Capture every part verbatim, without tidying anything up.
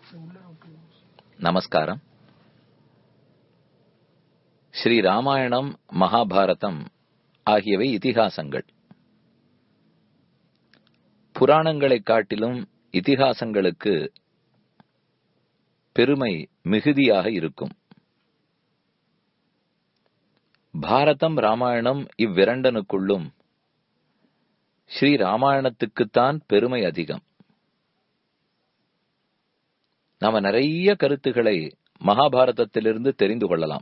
நமஸ்காரம். ஸ்ரீ ராமாயணம், மகாபாரதம் ஆகியவை இதிகாசங்கள். புராணங்களைக் காட்டிலும் இதிகாசங்களுக்கு பெருமை மிகுதியாக இருக்கும். பாரதம், ராமாயணம் இவ்விரண்டனுக்குள்ளும் ஸ்ரீ ராமாயணத்துக்குத்தான் பெருமை அதிகம். நாம நிறைய கருத்துக்களை மகாபாரதத்திலிருந்து தெரிந்து கொள்ளலாம்.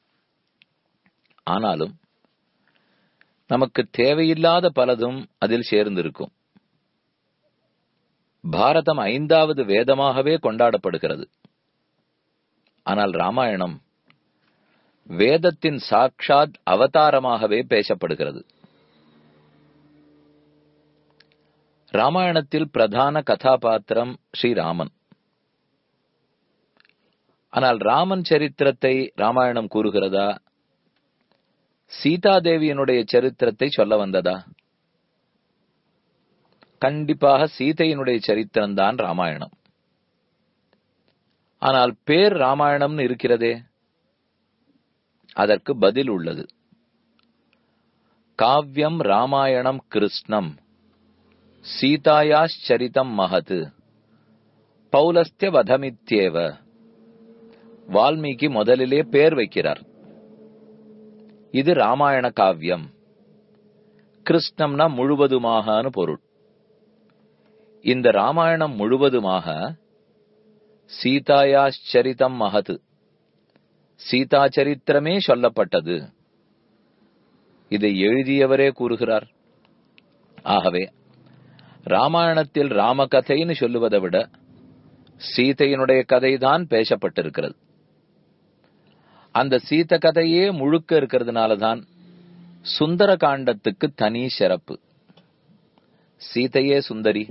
ஆனாலும் நமக்கு தேவையில்லாத பலதும் அதில் சேர்ந்திருக்கும். பாரதம் ஐந்தாவது வேதமாகவே கொண்டாடப்படுகிறது. ஆனால் ராமாயணம் வேதத்தின் சாட்சாத் அவதாரமாகவே பேசப்படுகிறது. ராமாயணத்தில் பிரதான கதாபாத்திரம் ஸ்ரீராமன். ஆனால் ராமன் சரித்திரத்தை ராமாயணம் கூறுகிறதா? சீதாதேவியினுடைய சரித்திரத்தை சொல்ல வந்ததா? கண்டிப்பாக சீதையினுடைய சரித்திரம்தான் ராமாயணம். ஆனால் பேர் ராமாயணம்னு இருக்கிறதே, அதற்கு பதில் உள்ளது. காவ்யம் ராமாயணம் கிருஷ்ணம் சீதாயாச்சரிதம் மகது பௌலஸ்திய வதமித்யேவ. வால்மீகி முதலிலே பேர் வைக்கிறார். இது ராமாயண காவியம். கிருஷ்ணம்னா முழுவதுமாகனு பொருள். இந்த ராமாயணம் முழுவதுமாக சீதாயாச்சரிதம் மகது, சீதா சரித்திரமே சொல்லப்பட்டது. இதை எழுதியவரே கூறுகிறார். ஆகவே ராமாயணத்தில் ராமகதைன்னு சொல்லுவதை விட சீதையினுடைய கதைதான் பேசப்பட்டிருக்கிறது. அந்த சீத கதையே முழுக்க இருக்கிறதுனாலதான் சுந்தர காண்டத்துக்கு தனி சிறப்பு. சீதையே சுந்தரி,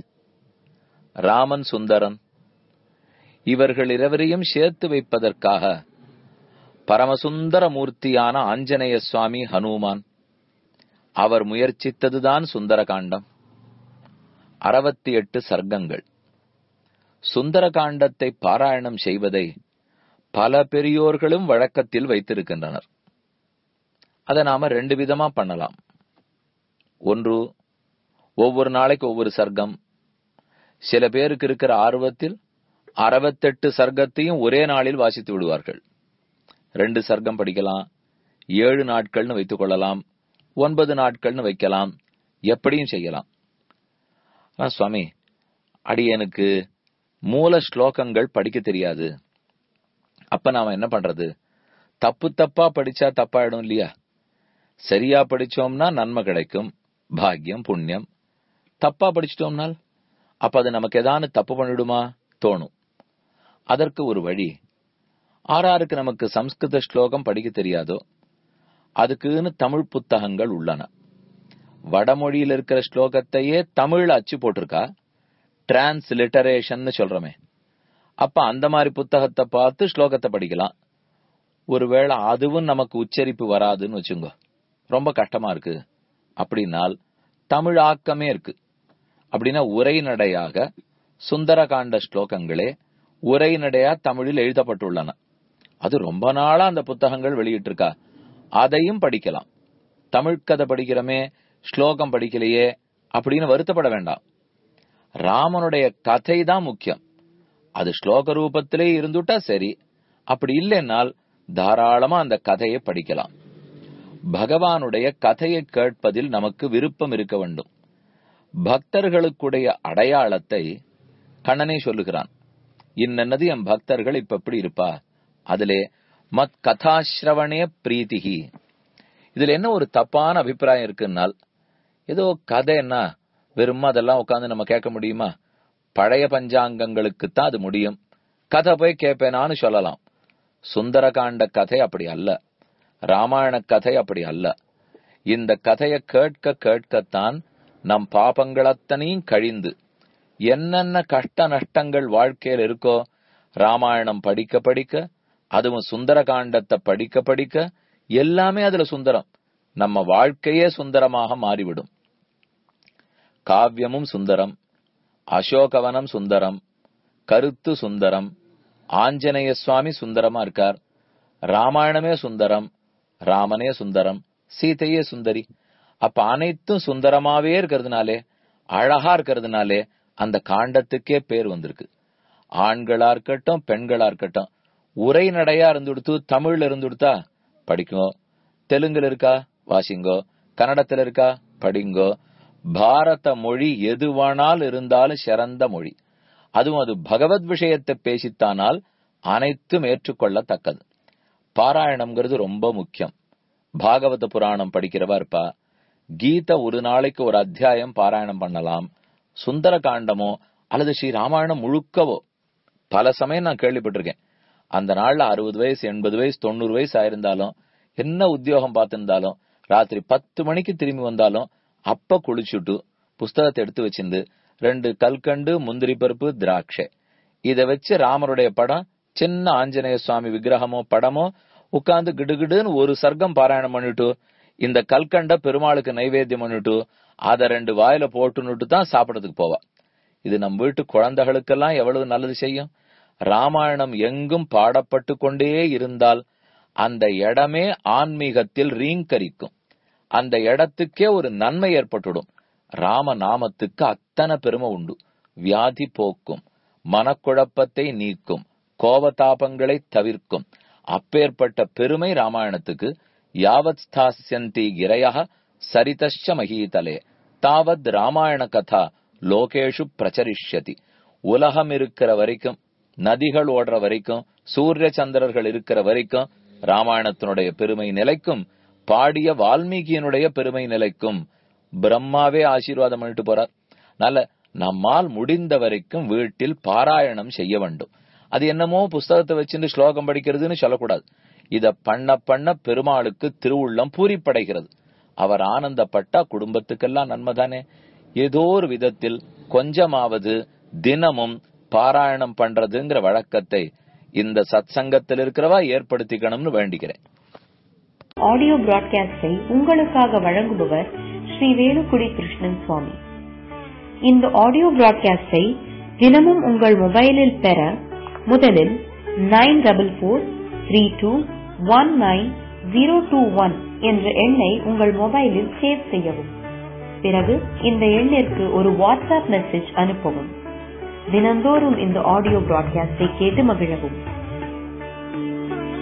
ராமன் சுந்தரன். இவர்கள் இருவரையும் சேர்த்து வைப்பதற்காக பரமசுந்தர மூர்த்தியான ஆஞ்சநேய சுவாமி ஹனுமான் அவர் முயற்சித்ததுதான் சுந்தர காண்டம். அறுபத்தி எட்டு சர்க்கங்கள். சுந்தர காண்டத்தை பாராயணம் செய்வதை பல பெரியோர்களும் வழக்கத்தில் வைத்திருக்கின்றனர். அதை நாம ரெண்டு விதமா பண்ணலாம். ஒன்று, ஒவ்வொரு நாளைக்கு ஒவ்வொரு சர்க்கம். சில பேருக்கு இருக்கிற ஆர்வத்தில் அறுபத்தெட்டு சர்க்கத்தையும் ஒரே நாளில் வாசித்து விடுவார்கள். ரெண்டு சர்க்கம் படிக்கலாம். ஏழு நாட்கள்னு வைத்துக் கொள்ளலாம், ஒன்பது நாட்கள்னு வைக்கலாம், எப்படியும் செய்யலாம். சுவாமி, அடியனுக்கு மூல ஸ்லோகங்கள் படிக்க தெரியாது, அப்ப நாம என்ன பண்றது? தப்பு தப்பா படிச்சா தப்பாயிடும் இல்லையா? சரியா படிச்சோம்னா நன்மை கிடைக்கும், பாக்கியம், புண்ணியம். தப்பா படிச்சிட்டோம்னால் அப்ப அது நமக்கு ஏதானு தப்பு பண்ணிடுமா தோணும். அதற்கு ஒரு வழி, ஆறாருக்கு நமக்கு சம்ஸ்கிருத ஸ்லோகம் படிக்க தெரியாதோ அதுக்குன்னு தமிழ் புத்தகங்கள் உள்ளன. வடமொழியில் இருக்கிற ஸ்லோகத்தையே தமிழ் அச்சு போட்டிருக்கா, டிரான்ஸ்லிட்டரேஷன் சொல்றமே. அப்ப அந்த மாதிரி புத்தகத்தை பார்த்து ஸ்லோகத்தை படிக்கலாம். ஒருவேளை அதுவும் நமக்கு உச்சரிப்பு வராதுன்னு வச்சுங்க, ரொம்ப கஷ்டமா இருக்கு அப்படின்னால் தமிழ் ஆக்கமே இருக்கு. அப்படின்னா உரைநடையாக சுந்தரகாண்ட ஸ்லோகங்களே உரைநடையா தமிழில் எழுதப்பட்டுள்ளன. அது ரொம்ப நாளா அந்த புத்தகங்கள் வெளியிட்டு இருக்கா, அதையும் படிக்கலாம். தமிழ் கதை படிக்கிறமே, ஸ்லோகம் படிக்கலையே அப்படின்னு வருத்தப்பட வேண்டாம். ராமனுடைய கதை தான் முக்கியம். அது ஸ்லோக ரூபத்திலே இருந்துட்டா சரி. அப்படி இல்லைன்னால் தாராளமா அந்த கதையை படிக்கலாம். பகவானுடைய கதையை கேட்பதில் நமக்கு விருப்பம் இருக்க வேண்டும். பக்தர்களுக்குடைய அடையாளத்தை கண்ணனே சொல்லுகிறான். இன்னது என் பக்தர்கள் இப்ப எப்படி இருப்பா, அதிலே மத் கதாஸ்ரவணே பிரீத்திகி. இதுல என்ன ஒரு தப்பான அபிப்பிராயம் இருக்குன்னால், ஏதோ கதை என்ன வெறும் அதெல்லாம் உட்காந்து நம்ம கேட்க முடியுமா? பழைய பஞ்சாங்கங்களுக்குத்தான் அது முடியும். கதை போய் கேட்பேனான்னு சொல்லலாம். சுந்தரகாண்ட கதை அப்படி அல்ல, ராமாயண கதை அப்படி அல்ல. இந்த கதையை கேட்க கேட்கத்தான் நம் பாபங்கள் அத்தனையும் கழிந்து என்னென்ன கஷ்ட நஷ்டங்கள் வாழ்க்கையில் இருக்கோ ராமாயணம் படிக்க படிக்க, அதுவும் சுந்தர காண்டத்தை படிக்க படிக்க எல்லாமே அதுல சுந்தரம். நம்ம வாழ்க்கையே சுந்தரமாக மாறிவிடும். காவியமும் சுந்தரம், அசோகவனம் சுந்தரம், கருத்து சுந்தரம், ஆஞ்சநேய சுவாமி சுந்தரமா இருக்கார், ராமாயணமே சுந்தரம், ராமனே சுந்தரம், சீதையே சுந்தரி. அப்ப அனைத்தும் சுந்தரமாவே இருக்கிறதுனாலே, அழகா இருக்கிறதுனாலே அந்த காண்டத்துக்கே பேர் வந்திருக்கு. ஆண்களா இருக்கட்டும் பெண்களா இருக்கட்டும், உரைநடையா இருந்து கொடுத்து தமிழ்ல இருந்து கொடுத்தா படிக்கோ, தெலுங்குல இருக்கா வாசிங்கோ, கன்னடத்துல இருக்கா படிங்கோ. பாரத மொழி எதுவானால் இருந்தாலும் சிறந்த மொழி. அதுவும் அது பகவத் விஷயத்தை பேசித்தானால் அனைத்தும் ஏற்றுக்கொள்ளத்தக்கது. பாராயணம்ங்கிறது ரொம்ப முக்கியம். பாகவத புராணம் படிக்கிறவா இருப்பா, கீத ஒரு நாளைக்கு ஒரு அத்தியாயம் பாராயணம் பண்ணலாம். சுந்தர காண்டமோ அல்லது ஸ்ரீ ராமாயணம் முழுக்கவோ பல சமயம் நான் கேள்விப்பட்டிருக்கேன். அந்த நாள்ல அறுபது வயசு எண்பது வயசு தொண்ணூறு வயசு ஆயிருந்தாலும், என்ன உத்தியோகம் பார்த்திருந்தாலும், ராத்திரி பத்து மணிக்கு திரும்பி வந்தாலும் அப்ப குளிச்சுட்டு புஸ்தகத்தை எடுத்து வச்சிருந்து ரெண்டு கல்கண்டு, முந்திரி பருப்பு, திராட்சை இத வச்சு ராமருடைய படம், சின்ன ஆஞ்சநேய சுவாமி விக்கிரகமோ படமோ உட்கார்ந்து கிடுகிடுன்னு ஒரு சர்க்கம் பாராயணம் பண்ணிட்டு, இந்த கல்கண்ட பெருமாளுக்கு நைவேத்தியம் பண்ணிட்டு அத ரெண்டு வாயில போட்டுன்னுட்டு தான் சாப்பிடறதுக்கு போவா. இது நம் வீட்டு குழந்தைகளுக்கெல்லாம் எவ்வளவு நல்லது செய்யும். ராமாயணம் எங்கும் பாடப்பட்டு கொண்டே இருந்தால் அந்த இடமே ஆன்மீகத்தில் ரீங்கரிக்கும். அந்த இடத்துக்கே ஒரு நன்மை ஏற்பட்டுடும். ராம நாமத்துக்கு அத்தனை பெருமை உண்டு. வியாதி போக்கும், மனக்குழப்பத்தை நீக்கும், கோபதாபங்களை தவிர்க்கும். அப்பேற்பட்ட பெருமை ராமாயணத்துக்கு. யாவத் ஸ்தாஸ்யந்தி கிரயः சரிதஸ்ச மஹீதலே தாவத் ராமாயண கதா லோகேஷு பிரச்சரிஷ்யதி. உலகம் இருக்கிற வரைக்கும், நதிகள் ஓடுற வரைக்கும், சூரிய சந்திரர்கள் இருக்கிற வரைக்கும் ராமாயணத்தினுடைய பெருமை நிலைக்கும், பாடிய வால்மீகியினுடைய பெருமை நிலைக்கும். பிரம்மாவே ஆசீர்வாதம் பண்ணிட்டு போறார். நல்ல நம்மால் முடிந்த வரைக்கும் வீட்டில் பாராயணம் செய்ய வேண்டும். அது என்னமோ புஸ்தகத்தை வச்சுட்டு ஸ்லோகம் படிக்கிறதுன்னு சொல்லக்கூடாது. இத பண்ண பண்ண பெருமாளுக்கு திருவுள்ளம் பூரிப்படைகிறது. அவர் ஆனந்தப்பட்டா குடும்பத்துக்கெல்லாம் நன்மைதானே. ஏதோ ஒரு விதத்தில் கொஞ்சமாவது தினமும் பாராயணம் பண்றதுங்கிற வழக்கத்தை இந்த சத் சங்கத்தில் இருக்கிறவா ஏற்படுத்திக்கணும்னு வேண்டிக்கிறேன். ஆடியோ பிராட்காஸ்டை உங்களுக்காக வழங்குபவர் ஸ்ரீ வேலுக்குடி கிருஷ்ணன் சுவாமி. இந்த ஆடியோ பிராட்காஸ்டை தினமும் உங்கள் மொபைலில் பெற முதலில் nine double four three two one nine zero two one என்ற எண்ணை உங்கள் மொபைலில் சேவ் செய்யவும். பிறகு இந்த எண்ணிற்கு ஒரு வாட்ஸ்அப் மெசேஜ் அனுப்பவும். தினந்தோறும் இந்த ஆடியோ பிராட்காஸ்டை கேட்டு மகிழவும்.